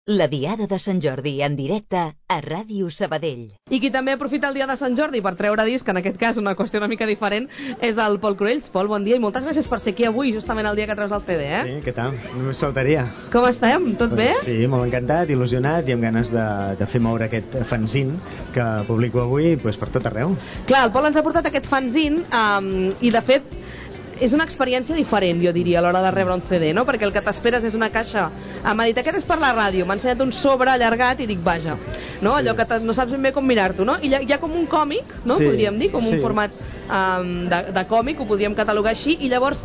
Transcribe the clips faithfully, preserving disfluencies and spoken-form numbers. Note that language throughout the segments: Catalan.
La Diada de Sant Jordi en directe a Ràdio Sabadell. I qui també aprofita el dia de Sant Jordi per treure disc, en aquest cas una qüestió una mica diferent, és el Pol Cruells. Pol, bon dia i moltes gràcies per ser aquí avui, justament el dia que treus el C D, eh? Sí, què tal? Només faltaria. Com estem? Tot bé? Sí, molt encantat, il·lusionat i amb ganes de, de fer moure aquest fanzine que publico avui pues, per tot arreu. Clar, el Pol ens ha portat aquest fanzine um, i de fet és una experiència diferent, jo diria, a l'hora de rebre un C D, no? Perquè el que t'esperes és una caixa. M'ha dit, aquest és per la ràdio, m'ha ensenyat un sobre allargat i dic, vaja, no? Sí. Allò que no saps ben bé com mirar-t'ho, no? I hi ha, hi ha com un còmic, no? Sí. Podríem dir, com un sí. format um, de, de còmic, ho podríem catalogar així, i llavors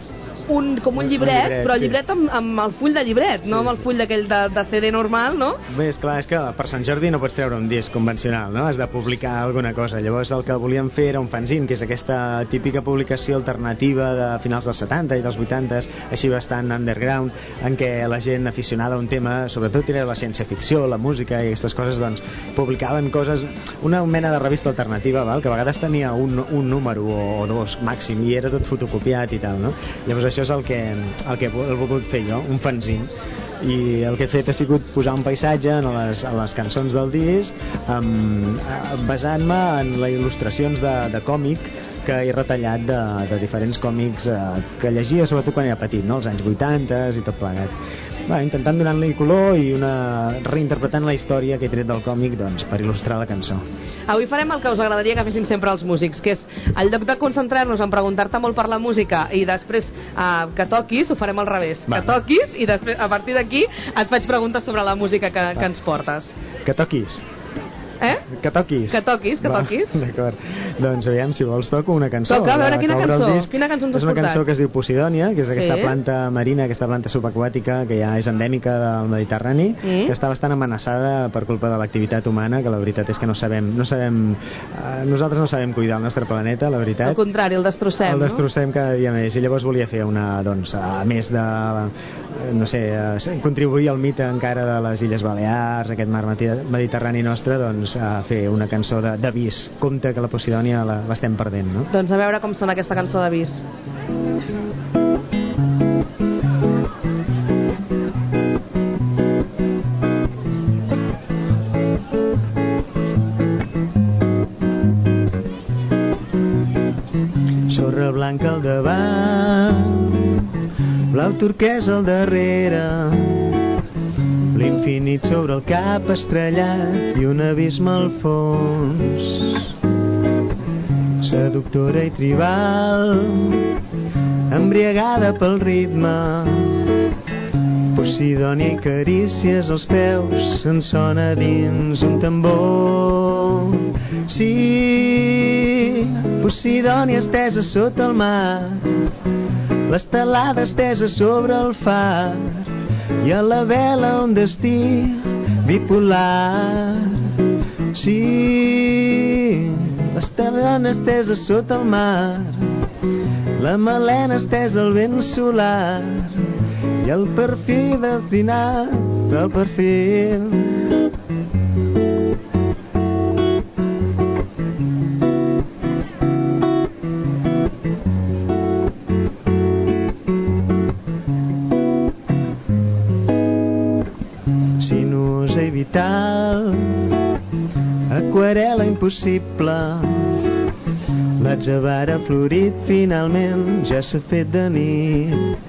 un, com un llibret, un llibret però el llibret sí. amb, amb el full de llibret, sí, no amb el full d'aquell de, de C D normal, no? Bé, és clar, és que per Sant Jordi no pots treure un disc convencional, no? Has de publicar alguna cosa. Llavors el que volíem fer era un fanzine, que és aquesta típica publicació alternativa de finals dels setanta i dels vuitanta, així bastant underground, en què la gent aficionada a un tema, sobretot era la ciència-ficció, la música i aquestes coses, doncs publicaven coses, una mena de revista alternativa, val? Que a vegades tenia un, un número o, o dos màxim i era tot fotocopiat i tal, no? Llavors això és el que, el que he volgut fer jo, un fanzine, i el que he fet ha sigut posar un paisatge en les, en les cançons del disc, um, basant-me en les il·lustracions de, de còmic que he retallat de, de diferents còmics uh, que llegia sobretot quan era petit, no? Els anys vuitanta i tot plegat. Va, intentant donar-li color i una... reinterpretant la història que he tret del còmic, doncs, per il·lustrar la cançó. Avui farem el que us agradaria que féssim sempre als músics, que és, al lloc de concentrar-nos en preguntar-te molt per la música i després uh, que toquis, ho farem al revés. Va. Que toquis i després, a partir d'aquí et faig preguntes sobre la música que, que ens portes. Que toquis. Eh? Que toquis. Que toquis, que toquis. D'acord. Doncs aviam, si vols toco una cançó. Toca, a veure, quina cançó? Quina cançó ens has portat? És una cançó que es diu Posidònia, que és aquesta sí. planta marina, aquesta planta subaquàtica que ja és endèmica del Mediterrani, mm. que està bastant amenaçada per culpa de l'activitat humana, que la veritat és que no sabem, no sabem eh, nosaltres no sabem cuidar el nostre planeta, la veritat. Al contrari, el destrossem, el destrossem no? cada dia més, i llavors volia fer una, doncs, a més de, no sé, contribuir al mite encara de les Illes Balears, aquest mar Mediterrani nostre, doncs a fer una cançó d'avís. Compte que la Posidònia l'estem perdent, no? Doncs a veure com sona aquesta cançó d'avís. Sorra blanca al davant, blau turquès al darrere, l'infinit sobre el cap estrellat i un abisme al fons. Seductora i tribal, embriagada pel ritme, Posidònia i carícies als peus, en sona dins un tambor. Sí, Posidònia estesa sota el mar, l'estelada estesa sobre el far, i a la vela un destí bipolar. Sí, l'estelada estesa sota el mar, la melena estesa al vent solar, i el perfil destinat del perfil. Sinuosa i vital, aquarel·la impossible, l'atzabar ha florit finalment, ja s'ha fet de nit.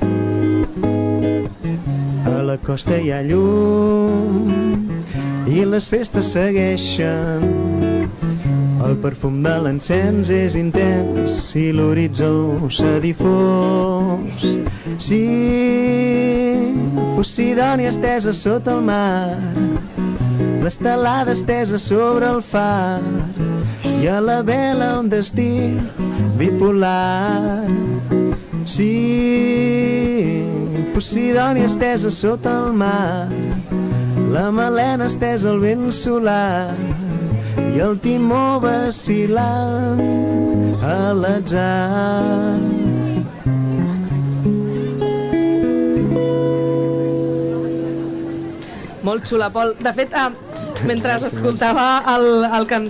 A la costa hi ha llum i les festes segueixen, el perfum de l'encens és intens i l'horitzó s'ha difós. Sí, Posidònia estesa sota el mar, l'estelada estesa sobre el far, i a la vela un destí bipolar. Sí, Posidònia estesa sota el mar, la melena estesa al vent solar, i el timó vacil·lant a l'atzar. Molt xula, Pol. De fet, eh, mentre escoltava el, el, can,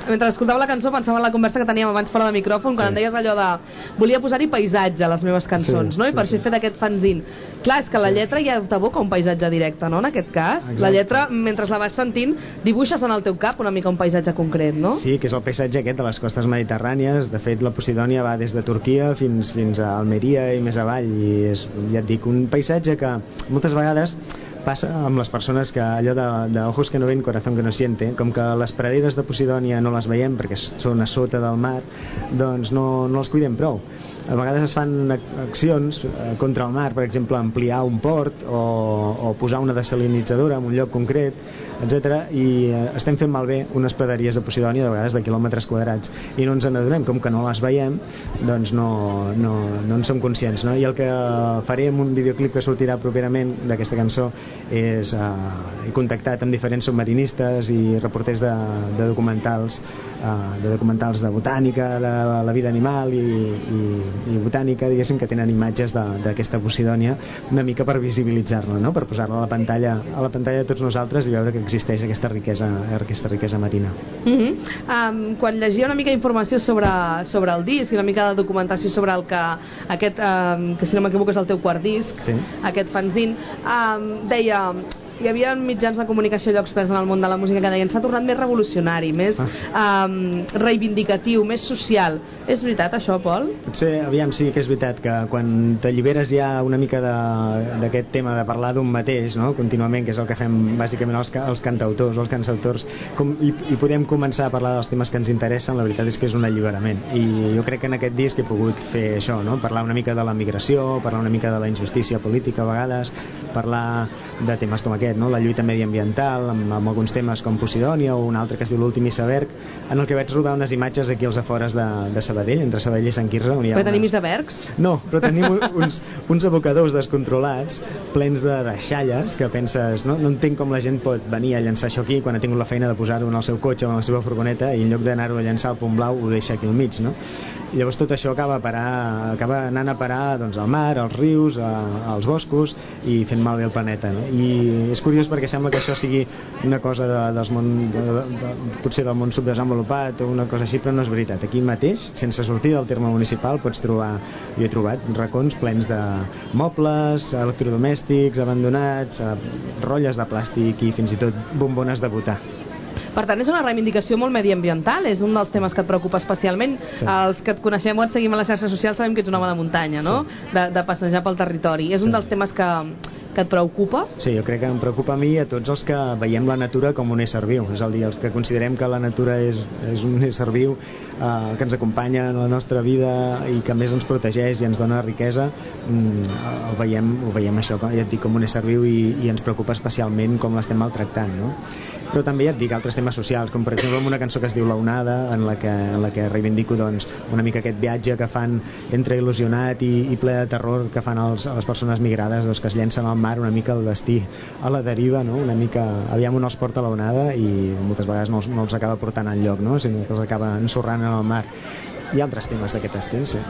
mentre escoltava la cançó pensava en la conversa que teníem abans fora de micròfon, quan sí. em deies allò de volia posar-hi paisatge a les meves cançons, sí, no? I sí, per això sí. he fet aquest fanzine. Clar, és que la lletra ja t'evoca un paisatge directe, no? En aquest cas, exacte. La lletra, mentre la vas sentint, dibuixes en el teu cap una mica un paisatge concret, no? Sí, que és el paisatge aquest de les costes mediterrànies. De fet, la Posidònia va des de Turquia fins, fins a Almeria i més avall, i és, ja et dic, un paisatge que moltes vegades passa amb les persones que allò de, de ojos que no ven, corazón que no siente, com que les praderes de Posidònia no les veiem perquè són a sota del mar, doncs no, no els cuidem prou. A vegades es fan accions contra el mar, per exemple, ampliar un port o, o posar una desalinitzadora en un lloc concret, etcètera, i estem fent malbé unes praderies de Posidònia, de vegades de quilòmetres quadrats, i no ens n'adonem, com que no les veiem, doncs no, no, no en som conscients, no? I el que faré en un videoclip que sortirà properament d'aquesta cançó és, eh, he contactat amb diferents submarinistes i reporters de, de documentals eh, de documentals de botànica, de la vida animal i, i, i botànica, diguéssim, que tenen imatges d'aquesta Posidònia, una mica per visibilitzar-la, no? Per posar-la a la pantalla a la pantalla de tots nosaltres i veure que existeix aquesta riquesa, aquesta riquesa marina. Mm-hmm. um, quan llegia una mica d'informació sobre, sobre el disc i una mica de documentació sobre el que aquest, um, que si no m'equivoco és el teu quart disc, sí. Aquest fanzine, um, deia hi havia mitjans de comunicació allò experts en el món de la música que deien s'ha tornat més revolucionari, més ah. um, reivindicatiu, més social. És veritat això, Pol? Potser, aviam, sí que és veritat que quan t'alliberes ja una mica d'aquest tema de parlar d'un mateix, no? Contínuament, que és el que fem bàsicament els, els cantautors o els cantautors, com, i, i podem començar a parlar dels temes que ens interessen, la veritat és que és un alliberament. I jo crec que en aquest disc he pogut fer això, no? Parlar una mica de la migració, parlar una mica de la injustícia política a vegades, parlar de temes com aquest, no? La lluita mediambiental, amb, amb alguns temes com Posidònia o un altre que es diu L'últim iceberg, en el que vaig rodar unes imatges aquí als afores de, de Sabadell, entre Sabadell i Sant Quirze. Però unes... tenim icebergs? No, però tenim uns, uns abocadors descontrolats, plens de deixalles, que penses, no, no entenc com la gent pot venir a llançar això aquí quan ha tingut la feina de posar-ho en el seu cotxe o en la seva furgoneta i en lloc d'anar-ho a llançar al Punt Blau ho deixa aquí al mig, no? I llavors tot això acaba, parar, acaba anant a parar doncs, al mar, als rius, a, als boscos i fent malbé el planeta, no? I és curiós perquè sembla que això sigui una cosa de, dels món, de, de, de, potser del món subdesenvolupat o una cosa així, però no és veritat. Aquí mateix, sense sortir del terme municipal, pots trobar, jo he trobat racons plens de mobles, electrodomèstics abandonats, rotlles de plàstic i fins i tot bombones de butà. Per tant, és una reivindicació molt mediambiental, és un dels temes que et preocupa especialment. Sí. Els que et coneixem o et seguim a les xarxes socials sabem que ets un home de muntanya, no? Sí. De, de passejar pel territori. És sí. Un dels temes que, que et preocupa? Sí, jo crec que em preocupa a mi i a tots els que veiem la natura com un ésser viu. És a dir, els que considerem que la natura és, és un ésser viu eh, que ens acompanya en la nostra vida i que a més ens protegeix i ens dona riquesa, mm, el veiem, ho veiem això, ja et dic, com un ésser viu i, i ens preocupa especialment com l'estem maltractant, no? Però també ja et dic altres temes socials, com per exemple una cançó que es diu La Onada, en la que, en la que reivindico doncs, una mica aquest viatge que fan entre il·lusionat i, i ple de terror que fan els, les persones migrades, doncs, que es llencen al mar una mica al destí, a la deriva, no? Una mica, aviam on els porta la onada i moltes vegades no els, no els acaba portant enlloc, no? Sinó que els acaba ensorrant en el mar. Hi ha altres temes d'aquest estil, sí.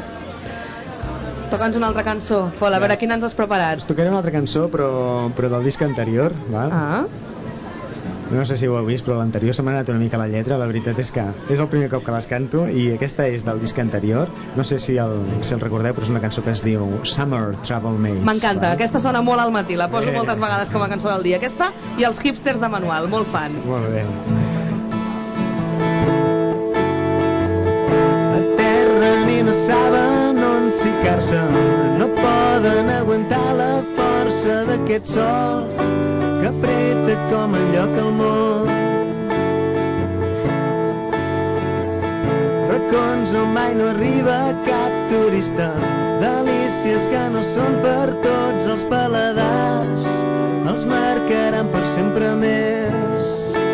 Toca'ns una altra cançó, Pol, a ja. veure quina ens has preparat. Us tocaré una altra cançó, però, però del disc anterior, val? Ah. No sé si ho heu vist, però l'anterior se m'ha anat una mica la lletra. La veritat és que és el primer cop que les canto i aquesta és del disc anterior. No sé si el, si el recordeu, però és una cançó que es diu Summer Travel Mates. M'encanta, aquesta sona molt al matí, la poso eh. moltes vegades com a cançó del dia. Aquesta i els hipsters de manual, molt fan. Molt bé. A terra ni no saben on ficar-se, no poden aguantar la força d'aquest sol que apreta com enlloc al món. Racons on mai no arriba cap turista, delícies que no són per tots els paladars, els marcaran per sempre més.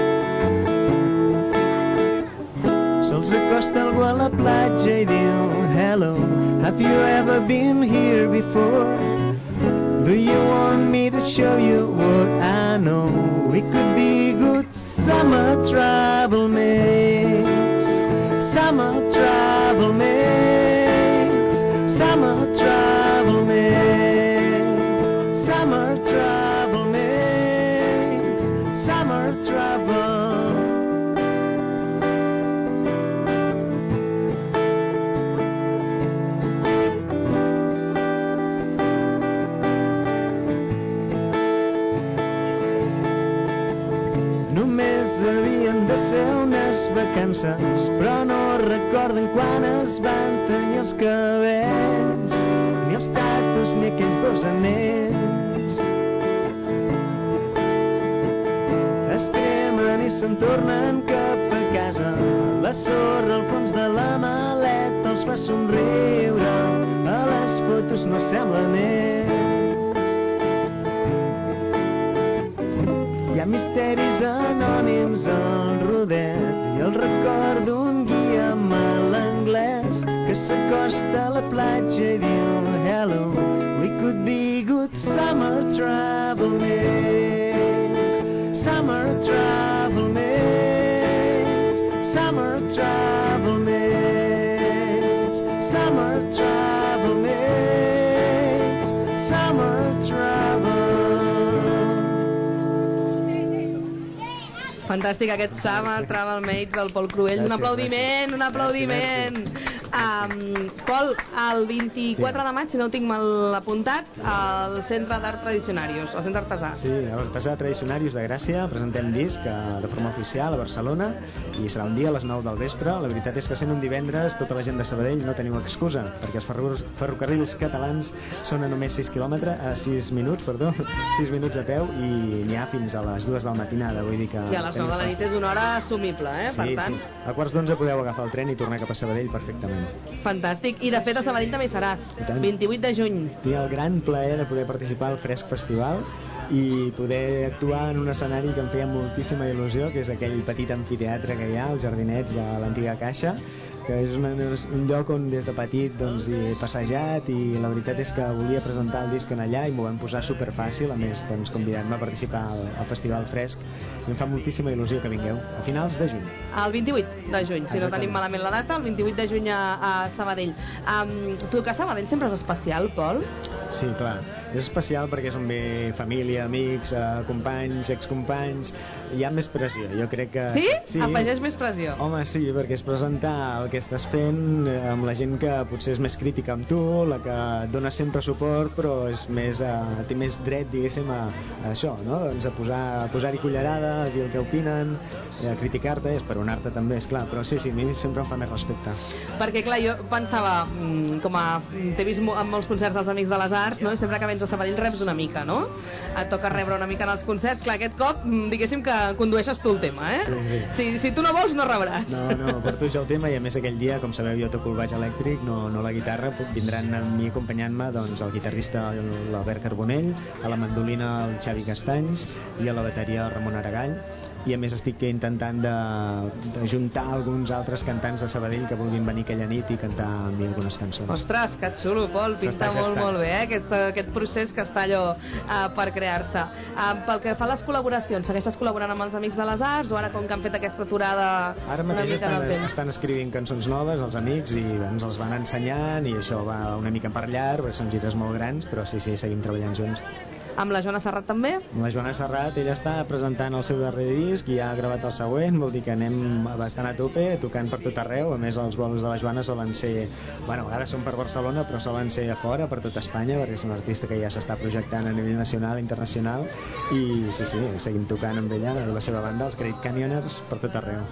Se'ls acosta algú a la platja i diu Hello, have you ever been here before? Do you want me to show you what I know? We could be good summer travel mates, summer travel mates, summer travel mates, summer travel mates, summer travel. només havien de ser unes vacances, però no recorden quan es van tenyir els cabells, ni els tatus ni aquells dos anells. Es cremen i se'n tornen cap a casa, la sorra al fons de la maleta els fa somriure, a les fotos no sembla més. Hi ha misteris anònims al rodet i el record d'un guia mal anglès que s'acosta a la platja i diu hello, we could be good summer travel mates, summer travel mates, summer travel mates, summer travel mates, summer travel. Fantàstic aquest Summer Travel Mates del Pol Cruells. Un aplaudiment, un aplaudiment. Um, Pol, el vint-i-quatre de maig, si no ho tinc mal apuntat, al Centre d'Art Tradicionarius, al Centre Artesà. Sí, l'Artesà Tradicionarius de Gràcia presentem disc de forma oficial a Barcelona i serà un dia a les nou del vespre. La veritat és que sent un divendres, tota la gent de Sabadell no teniu excusa, perquè els ferro ferrocarrils catalans són a només sis quilòmetres, a sis minuts, perdó, sis minuts a peu i n'hi ha fins a les dues del matinada, vull dir que... I a les nou de la nit és una hora assumible, eh? Sí, per tant... sí. A quarts d'onze podeu agafar el tren i tornar cap a Sabadell perfectament. Fantàstic. I de fet a Sabadell també hi seràs, vint-i-vuit de juny. Tinc el gran plaer de poder participar al Fresc Festival i poder actuar en un escenari que em feia moltíssima il·lusió, que és aquell petit amfiteatre que hi ha, els Jardinets de l'antiga Caixa, que és una, un lloc on des de petit doncs, he passejat i la veritat és que volia presentar el disc en allà i m'ho van posar superfàcil, a més doncs, convidant-me a participar al, al Festival Fresc i em fa moltíssima il·lusió que vingueu a finals de juny. El vint-i-vuit de juny, si no tenim malament la data, el vint-i-vuit de juny a, a Sabadell. Um, tocar a Sabadell sempre és especial, Pol? Sí, clar, és especial perquè és on ve família, amics, eh, companys, excompanys, hi ha més pressió, jo crec que... Sí? sí? Afegeix més pressió? Home, sí, perquè és presentar el que estàs fent amb la gent que potser és més crítica amb tu, la que et dona sempre suport, però és més, uh, té més dret, diguéssim, a, a això, no? Doncs a posar, a posar-hi cullerada, a dir el que opinen, a criticar-te, és per onar-te també, és clar, però sí, sí, a mi sempre em fa més respecte. Perquè, clar, jo pensava, com a... t'he vist en molts concerts dels Amics de les Arts, no? I sempre que vens a Sabadell reps una mica, no? Et toca rebre una mica en els concerts. Clar, aquest cop, diguéssim que condueixes tu el tema, eh? Sí, sí. Si, si tu no vols, no rebràs. No, no, porto jo el tema i a més aquell dia, com sabeu, jo toco el baix elèctric, no, no la guitarra, vindran amb mi acompanyant-me doncs, el guitarrista l'Albert Carbonell, a la mandolina el Xavi Castanys i a la bateria el Ramon Aragall, i a més estic intentant de, de juntar alguns altres cantants de Sabadell que vulguin venir aquella nit i cantar amb mi algunes cançons. Ostres, que xulo, Pol, pinta molt, molt bé, eh? aquest, aquest procés que està allò uh, per crear-se. Uh, pel que fa a les col·laboracions, segueixes col·laborant amb els Amics de les Arts o ara com que han fet aquesta aturada ara una mateix mica estan, del temps? estan escrivint cançons noves els amics i ens els van ensenyant i això va una mica per llarg perquè són gires molt grans, però sí, sí, seguim treballant junts. Amb la Joana Serrat també? Amb la Joana Serrat, ella està presentant el seu darrer disc i ha gravat el següent, vol dir que anem bastant a tope, tocant per tot arreu. A més, els bolos de la Joana solen ser, bueno, a vegades són per Barcelona, però solen ser a fora, per tot Espanya, perquè és un artista que ja s'està projectant a nivell nacional i internacional, i sí, sí, seguim tocant amb ella, la seva banda, els Great Canyoners, per tot arreu.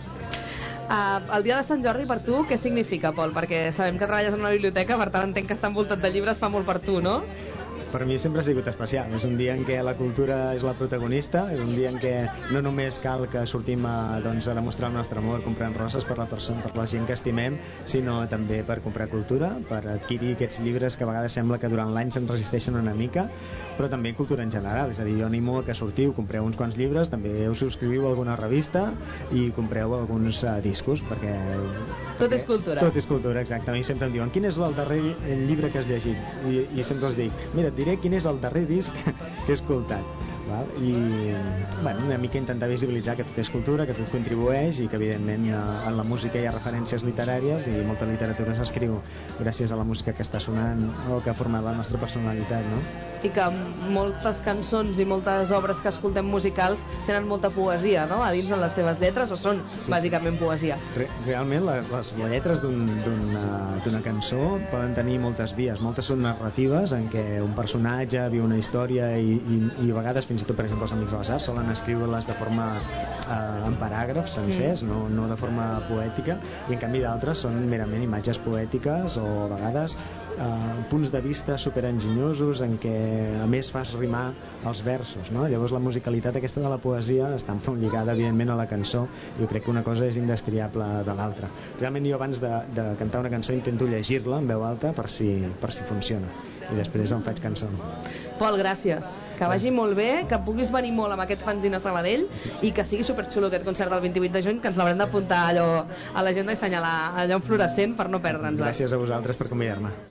Uh, el dia de Sant Jordi per tu què significa, Pol? Perquè sabem que treballes en una biblioteca, per tant entenc que estar envoltat de llibres fa molt per tu, no? Per mi sempre ha sigut especial, és un dia en què la cultura és la protagonista, és un dia en què no només cal que sortim a, doncs, a demostrar el nostre amor comprant roses per la persona, per la gent que estimem, sinó també per comprar cultura, per adquirir aquests llibres que a vegades sembla que durant l'any se'n resisteixen una mica, però també cultura en general, és a dir, jo animo a que sortiu, compreu uns quants llibres, també us subscriviu a alguna revista i compreu alguns uh, discos, perquè... Tot és cultura. Tot és cultura, exactament, i sempre em diuen, quin és el darrer llibre que has llegit? I, i sempre els dic, mira, diré quin és el darrer disc que he escoltat, val? I bueno, una mica intentar visibilitzar que tot és cultura, que tot contribueix i que evidentment en la música hi ha referències literàries i molta literatura s'escriu gràcies a la música que està sonant o que ha format la nostra personalitat, no? I que moltes cançons i moltes obres que escoltem musicals tenen molta poesia, no? A dins en les seves lletres, o són sí, bàsicament sí. poesia. Re realment les, les lletres d'una un, cançó poden tenir moltes vies, moltes són narratives en què un personatge viu una història i, i, i a vegades fins i tot, per exemple, els Amics de les Arts solen escriure-les de forma eh, en paràgrafs sencers, mm. no, no de forma poètica, i en canvi d'altres són merament imatges poètiques o a vegades eh, punts de vista superenginyosos en què a més fas rimar els versos, no? Llavors la musicalitat aquesta de la poesia està molt lligada evidentment a la cançó. Jo crec que una cosa és indestriable de l'altra. Realment jo abans de, de cantar una cançó intento llegir-la en veu alta per si, per si funciona, i després en faig cançó. Pol, gràcies, que vagi molt bé, que puguis venir molt amb aquest fanzine a Sabadell i que sigui superxulo aquest concert del vint-i-vuit de juny, que ens l'haurem d'apuntar allò a l'agenda i assenyalar allò en fluorescent per no perdre'ns. Gràcies a vosaltres per convidar-me.